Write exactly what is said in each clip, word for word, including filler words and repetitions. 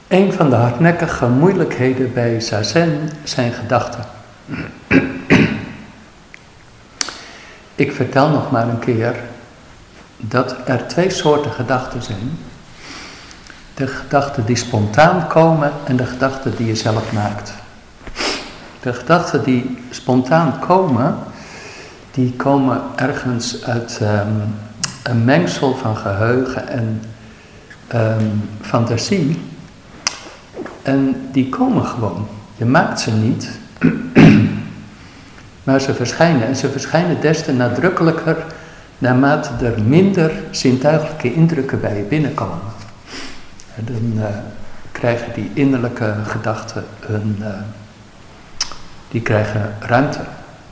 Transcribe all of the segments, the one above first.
Een van de hardnekkige moeilijkheden bij zazen zijn gedachten. Ik vertel nog maar een keer dat er twee soorten gedachten zijn. De gedachten die spontaan komen en de gedachten die je zelf maakt. De gedachten die spontaan komen, die komen ergens uit um, een mengsel van geheugen en um, fantasie. En die komen gewoon. Je maakt ze niet, maar ze verschijnen. En ze verschijnen des te nadrukkelijker naarmate er minder zintuigelijke indrukken bij je binnenkomen. En dan uh, krijgen die innerlijke gedachten een, uh, die krijgen ruimte.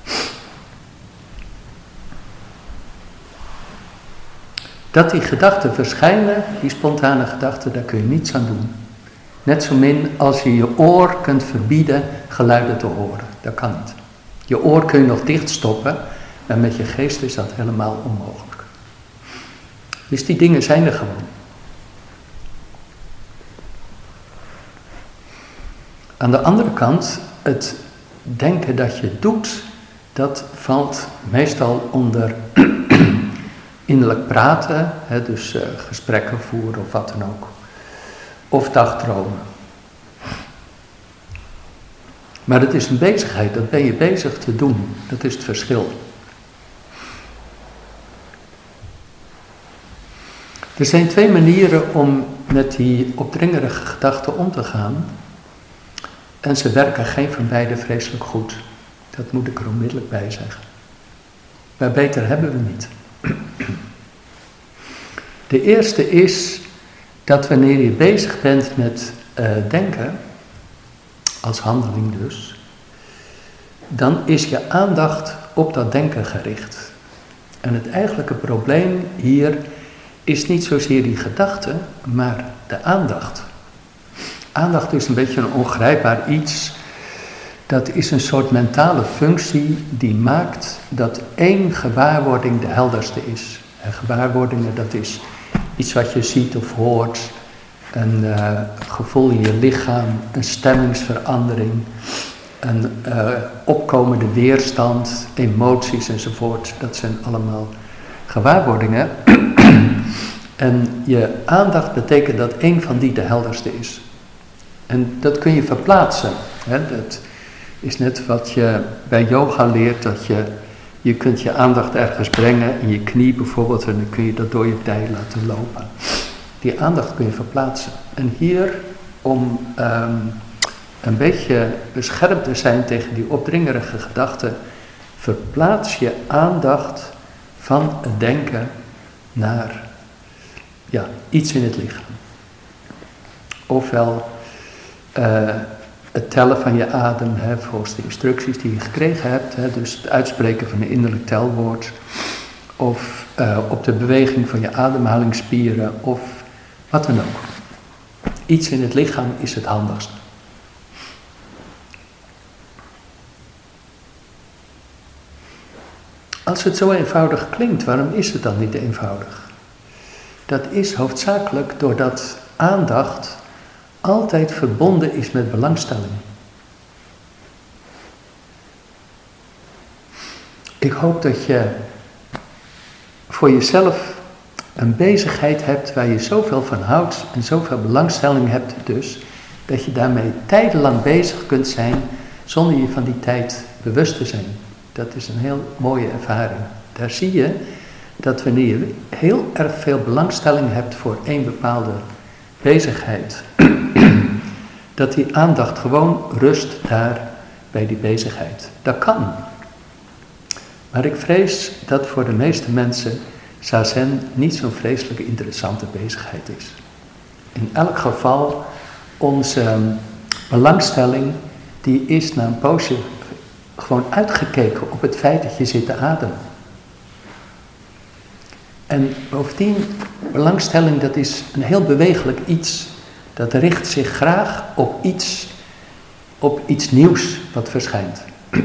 Dat die gedachten verschijnen, die spontane gedachten, daar kun je niets aan doen. Net zo min als je je oor kunt verbieden geluiden te horen. Dat kan niet. Je oor kun je nog dichtstoppen, maar met je geest is dat helemaal onmogelijk. Dus die dingen zijn er gewoon. Aan de andere kant, het denken dat je doet, dat valt meestal onder innerlijk praten, hè, dus uh, gesprekken voeren of wat dan ook. Of dagdromen. Maar het is een bezigheid, dat ben je bezig te doen. Dat is het verschil. Er zijn twee manieren om met die opdringerige gedachten om te gaan. En ze werken geen van beide vreselijk goed. Dat moet ik er onmiddellijk bij zeggen. Maar beter hebben we niet. De eerste is dat wanneer je bezig bent met uh, denken, als handeling dus, dan is je aandacht op dat denken gericht. En het eigenlijke probleem hier is niet zozeer die gedachte, maar de aandacht. Aandacht is een beetje een ongrijpbaar iets. Dat is een soort mentale functie die maakt dat één gewaarwording de helderste is. En gewaarwordingen, dat is iets wat je ziet of hoort, een uh, gevoel in je lichaam, een stemmingsverandering, een uh, opkomende weerstand, emoties enzovoort. Dat zijn allemaal gewaarwordingen. En je aandacht betekent dat één van die de helderste is. En dat kun je verplaatsen. Hè? Dat is net wat je bij yoga leert, dat je, je kunt je aandacht ergens brengen, in je knie bijvoorbeeld, en dan kun je dat door je dij laten lopen. Die aandacht kun je verplaatsen. En hier, om um, een beetje beschermd te zijn tegen die opdringerige gedachten, verplaats je aandacht van het denken naar ja, iets in het lichaam. Ofwel uh, het tellen van je adem, hè, volgens de instructies die je gekregen hebt, hè, dus het uitspreken van een innerlijk telwoord, of uh, op de beweging van je ademhalingsspieren, of wat dan ook. Iets in het lichaam is het handigst. Als het zo eenvoudig klinkt, waarom is het dan niet eenvoudig? Dat is hoofdzakelijk doordat aandacht altijd verbonden is met belangstelling. Ik hoop dat je voor jezelf een bezigheid hebt waar je zoveel van houdt en zoveel belangstelling hebt dus, dat je daarmee tijdenlang bezig kunt zijn zonder je van die tijd bewust te zijn. Dat is een heel mooie ervaring. Daar zie je dat wanneer je heel erg veel belangstelling hebt voor één bepaalde bezigheid, dat die aandacht gewoon rust daar bij die bezigheid. Dat kan. Maar ik vrees dat voor de meeste mensen zazen niet zo'n vreselijk interessante bezigheid is. In elk geval, onze belangstelling, die is na een poosje gewoon uitgekeken op het feit dat je zit te ademen. En bovendien, belangstelling, dat is een heel bewegelijk iets. Dat richt zich graag op iets, op iets nieuws wat verschijnt.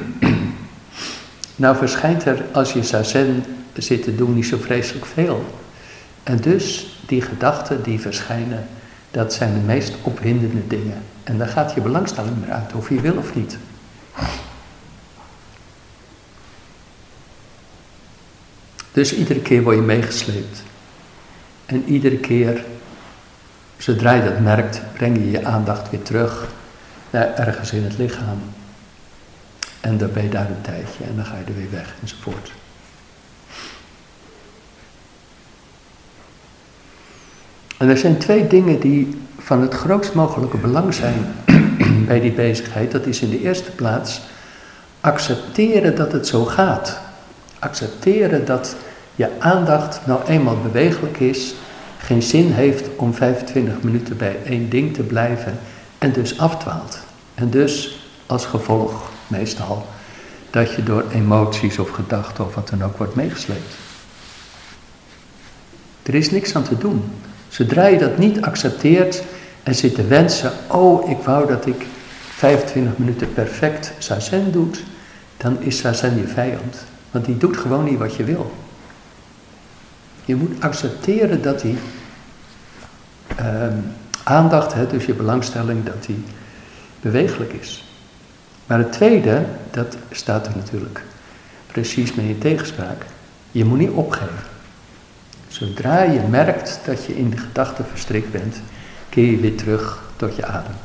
Nou verschijnt er, als je zazen zit te doen, niet zo vreselijk veel. En dus, die gedachten die verschijnen, Dat zijn de meest opwindende dingen. En daar gaat je belangstelling meer uit, of je wil of niet. Dus iedere keer word je meegesleept. En iedere keer, zodra je dat merkt, breng je je aandacht weer terug naar ergens in het lichaam. En dan ben je daar een tijdje en dan ga je er weer weg enzovoort. En er zijn twee dingen die van het grootst mogelijke belang zijn bij die bezigheid. Dat is in de eerste plaats accepteren dat het zo gaat. Accepteren dat je aandacht nou eenmaal bewegelijk is, geen zin heeft om vijfentwintig minuten bij één ding te blijven en dus afdwaalt. En dus als gevolg meestal dat je door emoties of gedachten of wat dan ook wordt meegesleept. Er is niks aan te doen. Zodra je dat niet accepteert en zit te wensen, oh ik wou dat ik vijfentwintig minuten perfect zazen doet, dan is zazen je vijand. Want die doet gewoon niet wat je wil. Je moet accepteren dat die uh, aandacht, hè, dus je belangstelling, dat die bewegelijk is. Maar het tweede, dat staat er natuurlijk precies mee in tegenspraak. Je moet niet opgeven. Zodra je merkt dat je in de gedachten verstrikt bent, keer je weer terug tot je adem.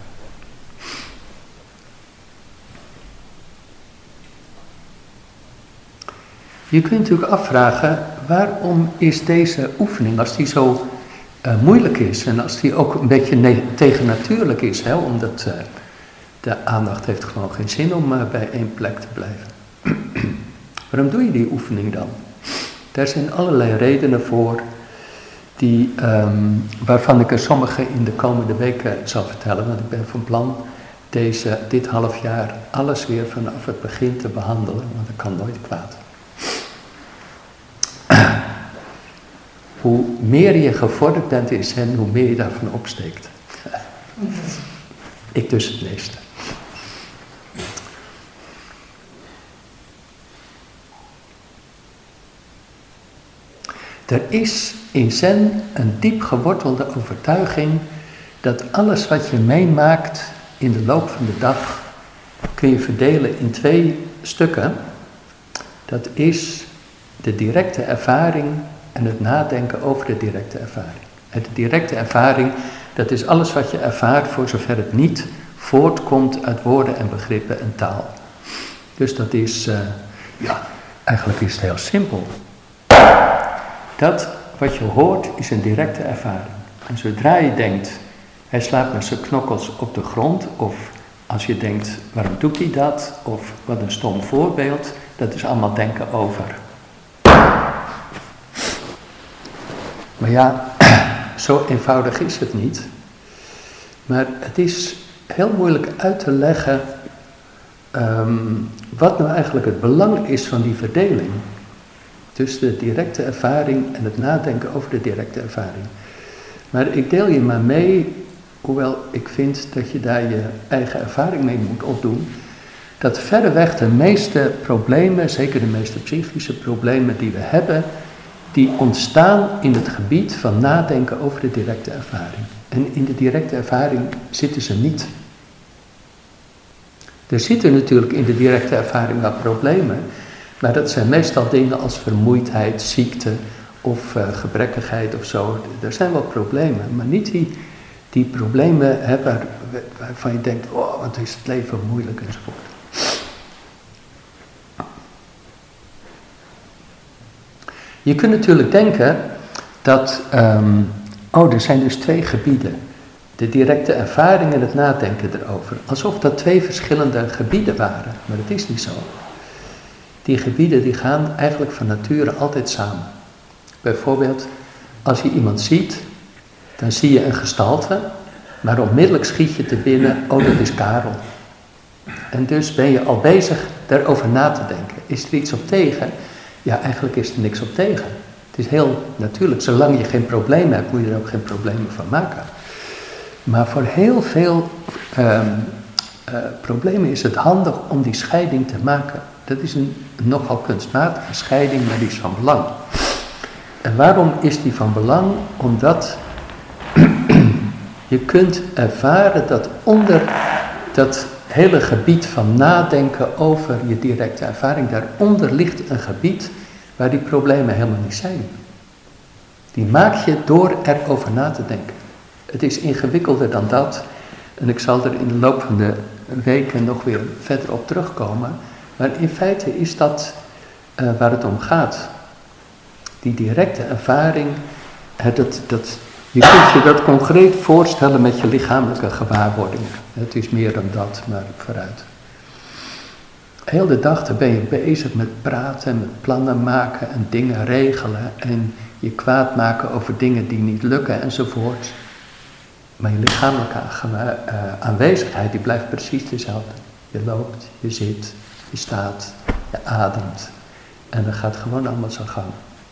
Je kunt natuurlijk afvragen, waarom is deze oefening, als die zo uh, moeilijk is en als die ook een beetje ne- tegennatuurlijk is, hè, omdat uh, de aandacht heeft gewoon geen zin om uh, bij één plek te blijven. Waarom doe je die oefening dan? Daar zijn allerlei redenen voor, die, um, waarvan ik er sommige in de komende weken zal vertellen, want ik ben van plan deze, dit half jaar alles weer vanaf het begin te behandelen, want dat kan nooit kwaad. Hoe meer je gevorderd bent in zen, hoe meer je daarvan opsteekt. Ik dus het meeste. Er is in zen een diep gewortelde overtuiging dat alles wat je meemaakt in de loop van de dag kun je verdelen in twee stukken. Dat is de directe ervaring en het nadenken over de directe ervaring. En de directe ervaring, dat is alles wat je ervaart voor zover het niet voortkomt uit woorden en begrippen en taal. Dus dat is, uh, ja, eigenlijk is het heel simpel. Dat wat je hoort is een directe ervaring. En zodra je denkt, hij slaat met zijn knokkels op de grond, of als je denkt, waarom doet hij dat, of wat een stom voorbeeld, dat is allemaal denken over. Maar ja, zo eenvoudig is het niet. Maar het is heel moeilijk uit te leggen um, wat nou eigenlijk het belang is van die verdeling. Dus de directe ervaring en het nadenken over de directe ervaring. Maar ik deel je maar mee, hoewel ik vind dat je daar je eigen ervaring mee moet opdoen, dat verreweg de meeste problemen, zeker de meeste psychische problemen die we hebben, die ontstaan in het gebied van nadenken over de directe ervaring. En in de directe ervaring zitten ze niet. Er zitten natuurlijk in de directe ervaring wel problemen, maar dat zijn meestal dingen als vermoeidheid, ziekte of uh, gebrekkigheid of zo. Er zijn wel problemen, maar niet die, die problemen hè, waar, waarvan je denkt, oh, wat is het leven moeilijk enzovoort. Je kunt natuurlijk denken dat, um, oh, er zijn dus twee gebieden. De directe ervaring en het nadenken erover. Alsof dat twee verschillende gebieden waren, maar dat is niet zo. Die gebieden die gaan eigenlijk van nature altijd samen. Bijvoorbeeld, als je iemand ziet, dan zie je een gestalte, maar onmiddellijk schiet je te binnen, oh dat is Karel. En dus ben je al bezig daarover na te denken. Is er iets op tegen? Ja, eigenlijk is er niks op tegen. Het is heel natuurlijk, zolang je geen problemen hebt, moet je er ook geen problemen van maken. Maar voor heel veel um, uh, problemen is het handig om die scheiding te maken. Dat is een nogal kunstmatige scheiding, maar die is van belang. En waarom is die van belang? Omdat Je kunt ervaren dat onder dat hele gebied van nadenken over je directe ervaring, daaronder ligt een gebied waar die problemen helemaal niet zijn. Die maak je door erover na te denken. Het is ingewikkelder dan dat. En ik zal er in de loop van de weken nog weer verder op terugkomen. Maar in feite is dat uh, waar het om gaat. Die directe ervaring, uh, dat, dat, je kunt je dat concreet voorstellen met je lichamelijke gewaarwordingen. Het is meer dan dat, maar vooruit. Heel de dag dan ben je bezig met praten, met plannen maken en dingen regelen. En je kwaad maken over dingen die niet lukken enzovoort. Maar je lichamelijke uh, aanwezigheid die blijft precies dezelfde. Je loopt, je zit, je staat, je ademt. En dat gaat gewoon allemaal zijn gang.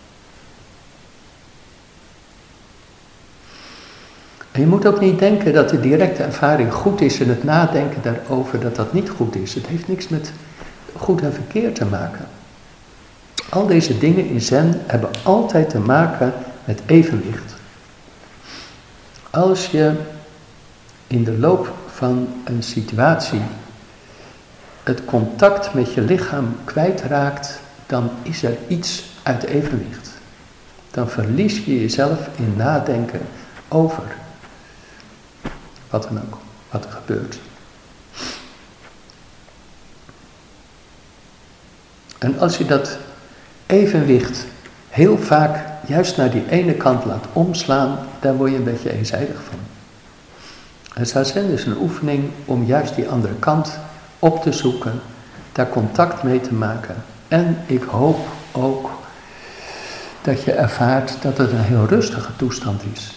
En je moet ook niet denken dat de directe ervaring goed is en het nadenken daarover dat dat niet goed is. Het heeft niks met goed en verkeerd te maken. Al deze dingen in Zen hebben altijd te maken met evenwicht. Als je in de loop van een situatie het contact met je lichaam kwijtraakt, dan is er iets uit evenwicht. Dan verlies je jezelf in nadenken over wat dan ook, wat er gebeurt. En als je dat evenwicht heel vaak juist naar die ene kant laat omslaan, daar word je een beetje eenzijdig van. En Zazen is een oefening om juist die andere kant op te zoeken, daar contact mee te maken. En ik hoop ook dat je ervaart dat het een heel rustige toestand is.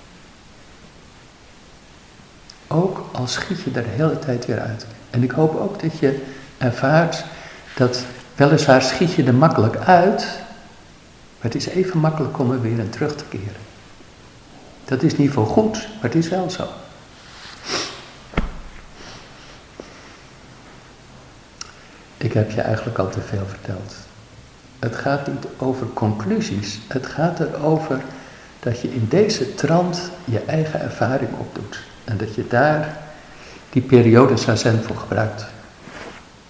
Ook al schiet je er de hele tijd weer uit. En ik hoop ook dat je ervaart dat weliswaar schiet je er makkelijk uit, maar het is even makkelijk om er weer in terug te keren. Dat is niet voor goed, maar het is wel zo. Ik heb je eigenlijk al te veel verteld. Het gaat niet over conclusies. Het gaat erover dat je in deze trant je eigen ervaring opdoet. En dat je daar die periode Zazen voor gebruikt.